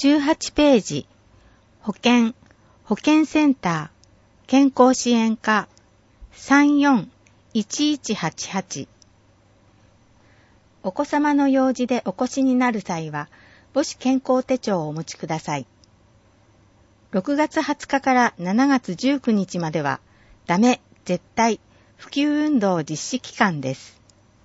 18ページ、保健センター、健康支援課、34-1188。お子様の用事でお越しになる際は、母子健康手帳をお持ちください。6月20日から7月19日までは、ダメ、絶対、普及運動実施期間です。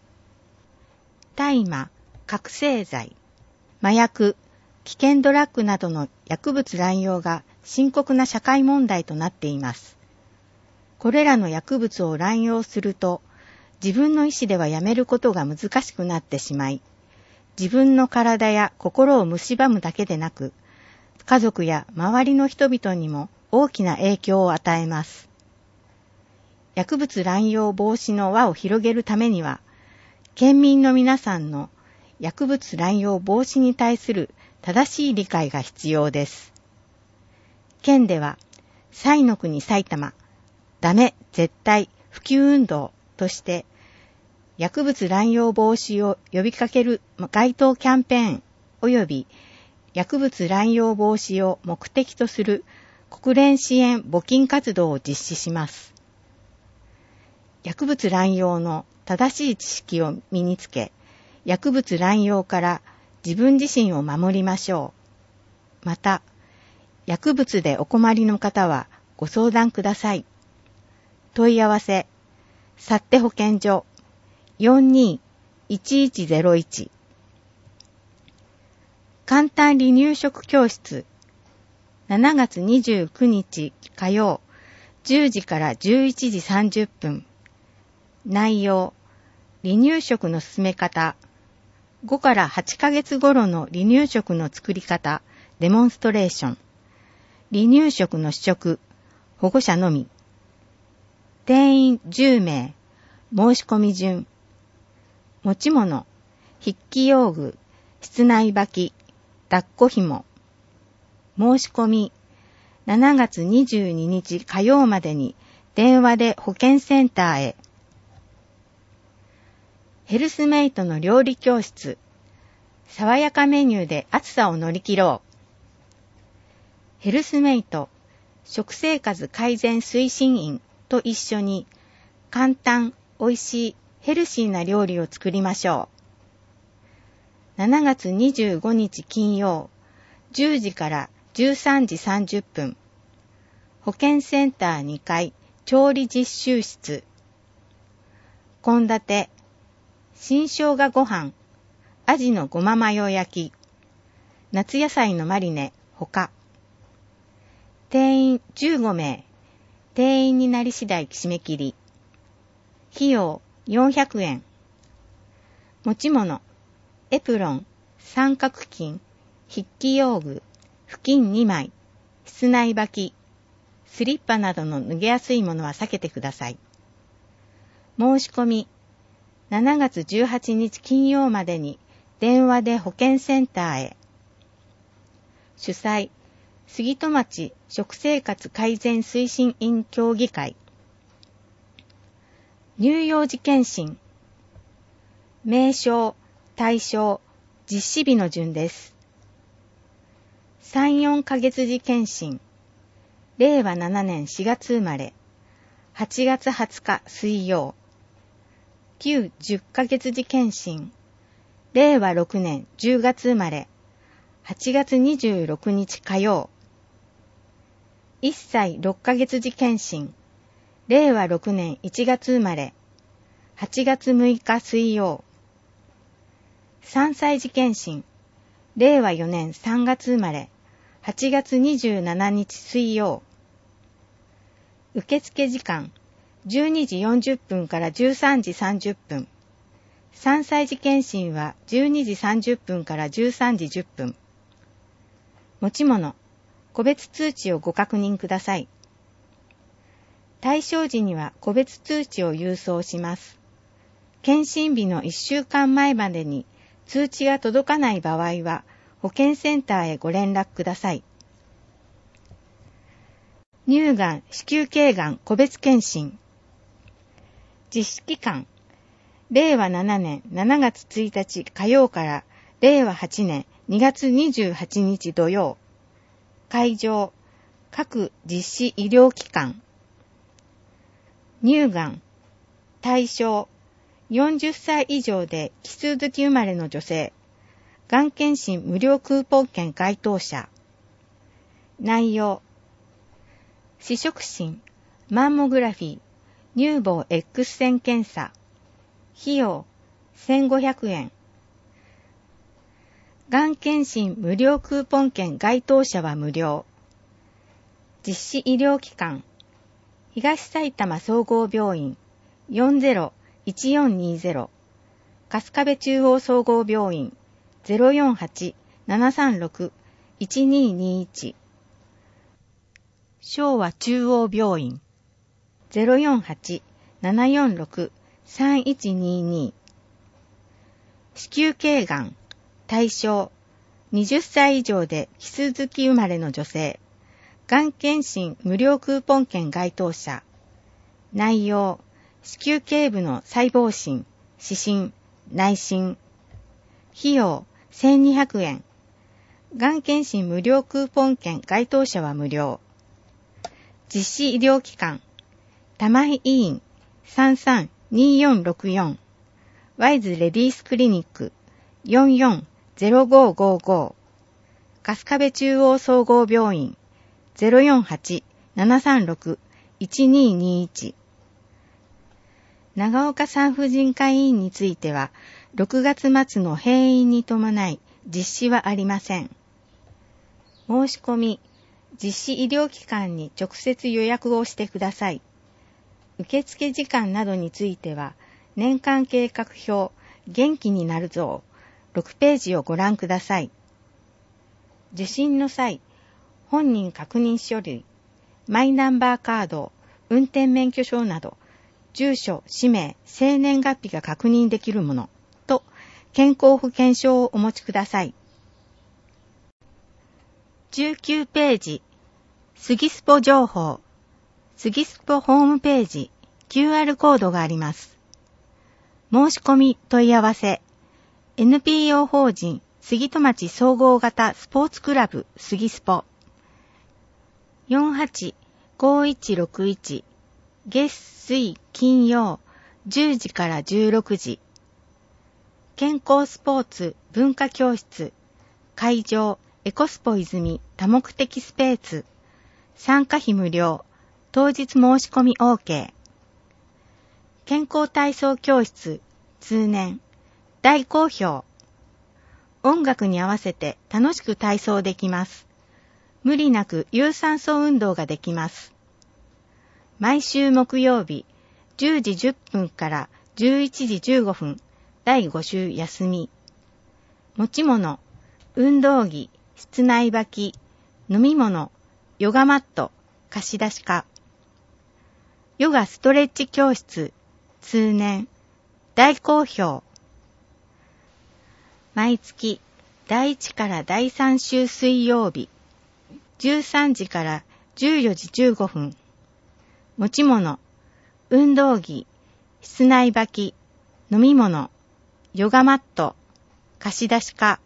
大麻、覚醒剤、麻薬、危険ドラッグなどの薬物乱用が深刻な社会問題となっています。これらの薬物を乱用すると、自分の意思ではやめることが難しくなってしまい、自分の体や心を蝕むだけでなく、家族や周りの人々にも大きな影響を与えます。薬物乱用防止の輪を広げるためには、県民の皆さんの薬物乱用防止に対する正しい理解が必要です。県では、彩の国埼玉、ダメ、絶対、普及運動として、薬物乱用防止を呼びかける街頭キャンペーン及び薬物乱用防止を目的とする国連支援募金活動を実施します。薬物乱用の正しい知識を身につけ、薬物乱用から自分自身を守りましょう。また、薬物でお困りの方はご相談ください。問い合わせ、幸手保健所 42-1101 簡単離乳食教室7月29日火曜10時から11時30分内容、離乳食の進め方、5から8ヶ月頃の離乳食の作り方、デモンストレーション、離乳食の試食、保護者のみ、定員10名、申し込み順、持ち物、筆記用具、室内履き、抱っこ紐、申し込み、7月22日火曜までに電話で保健センターへ、ヘルスメイトの料理教室、爽やかメニューで暑さを乗り切ろう。ヘルスメイト、食生活改善推進員と一緒に簡単、美味しい、ヘルシーな料理を作りましょう。7月25日金曜、10時から13時30分、保健センター2階、調理実習室、献立、新生姜ご飯、アジのごまマヨ焼き、夏野菜のマリネ、ほか。定員15名、定員になり次第締め切り。費用400円。持ち物、エプロン、三角巾、筆記用具、布巾2枚、室内履き、スリッパなどの脱げやすいものは避けてください。申し込み、7月18日金曜までに電話で保健センターへ。主催、杉戸町食生活改善推進員協議会。乳幼児健診。名称、対象、実施日の順です。3、4ヶ月時健診。令和7年4月生まれ。8月20日水曜。9、10ヶ月時健診。令和6年10月生まれ。8月26日火曜。1歳6ヶ月時健診。令和6年1月生まれ。8月6日水曜。3歳児健診。令和4年3月生まれ。8月27日水曜。受付時間。12時40分から13時30分。3歳児健診は12時30分から13時10分。持ち物、個別通知をご確認ください。対象時には個別通知を郵送します。健診日の1週間前までに通知が届かない場合は、保健センターへご連絡ください。乳がん、子宮頸がん個別健診。実施期間、令和7年7月1日火曜から令和8年 2月28日土曜。会場、各実施医療機関。乳がん、対象、40歳以上で奇数月生まれの女性。がん検診無料クーポン券該当者。内容、視触診、マンモグラフィー、乳房 X 線検査。費用、1500円。がん検診無料クーポン券該当者は無料。実施医療機関、東埼玉総合病院 40-1420、春日部中央総合病院 048-736-1221、昭和中央病院 048-746-3122。子宮頸がん、対象、20歳以上で奇数月生まれの女性。がん検診無料クーポン券該当者。内容、子宮頸部の細胞診、視診、内診。費用、1200円。がん検診無料クーポン券該当者は無料。実施医療機関、玉井医院 332464、ワイズレディースクリニック 440555、春日部中央総合病院 048-736-1221。長岡産婦人科医院については、6月末の閉院に伴い実施はありません。申し込み、実施医療機関に直接予約をしてください。受付時間などについては、年間計画表、元気になるぞ6ページをご覧ください。受診の際、本人確認書類、マイナンバーカード、運転免許証など、住所、氏名、生年月日が確認できるものと、健康保険証をお持ちください。19ページ、スギスポ情報、スギスポホームページ、QR コードがあります。申し込み問い合わせ、NPO 法人杉戸町総合型スポーツクラブスギスポ 485161 月水金曜10時から16時。健康スポーツ文化教室会場エコスポ泉多目的スペース参加費無料当日申し込み OK。 健康体操教室通年大好評。音楽に合わせて楽しく体操できます。無理なく有酸素運動ができます。毎週木曜日10時10分から11時15分第5週休み。持ち物、運動着、室内履き、飲み物、ヨガマット、貸し出しか。ヨガストレッチ教室通年大好評。毎月第1から第3週水曜日13時から14時15分。持ち物、運動着、室内履き、飲み物、ヨガマット、貸し出しか。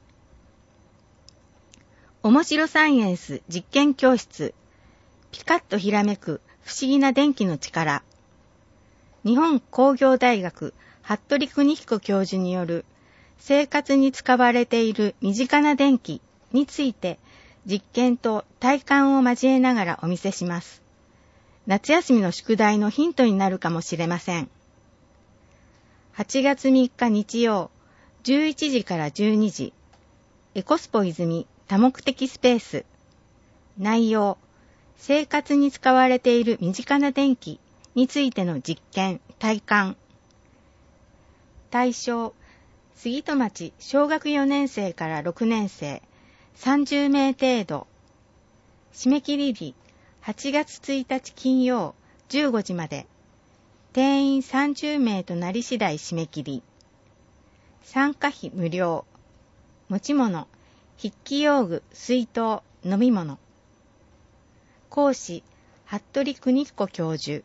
面白サイエンス実験教室ピカッとひらめく不思議な電気の力。日本工業大学服部邦彦教授による生活に使われている身近な電気について実験と体感を交えながらお見せします。夏休みの宿題のヒントになるかもしれません。8月3日日曜11時から12時エコスポ泉多目的スペース。内容、生活に使われている身近な電気についての実験、体感。対象、杉戸町小学4年生から6年生30名程度。締め切り日8月1日金曜15時まで。定員30名となり次第締め切り。参加費無料。持ち物、筆記用具、水筒、飲み物。講師、服部邦彦教授。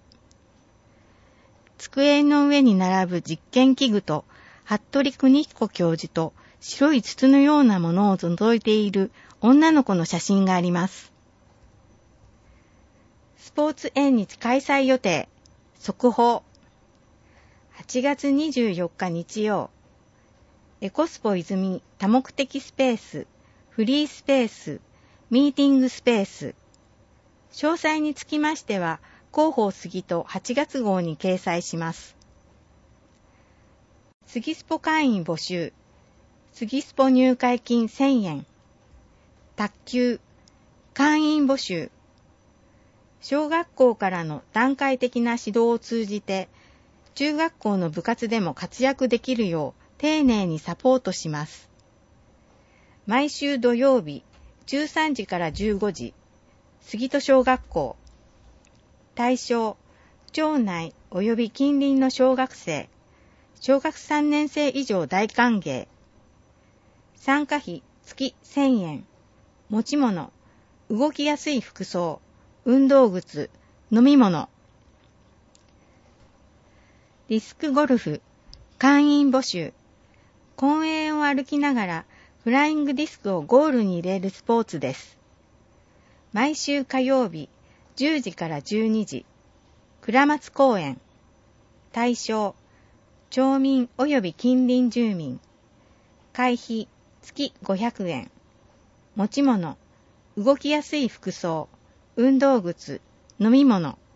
机の上に並ぶ実験器具と服部邦彦教授と白い筒のようなものを覗いている女の子の写真があります。スポーツ縁日開催予定。速報。8月24日日曜。エコスポ泉多目的スペース、フリースペース、ミーティングスペース。詳細につきましては、広報杉と8月号に掲載します。杉スポ会員募集。杉スポ入会金1000円。卓球。会員募集。小学校からの段階的な指導を通じて、中学校の部活でも活躍できるよう丁寧にサポートします。毎週土曜日、13時から15時、杉戸小学校。対象、町内及び近隣の小学生、小学3年生以上大歓迎。参加費月1000円。持ち物、動きやすい服装、運動靴、飲み物。ディスクゴルフ、会員募集。公園を歩きながらフライングディスクをゴールに入れるスポーツです。毎週火曜日、10時から12時、倉松公園。対象、町民及び近隣住民。会費、月500円。持ち物、動きやすい服装、運動靴、飲み物。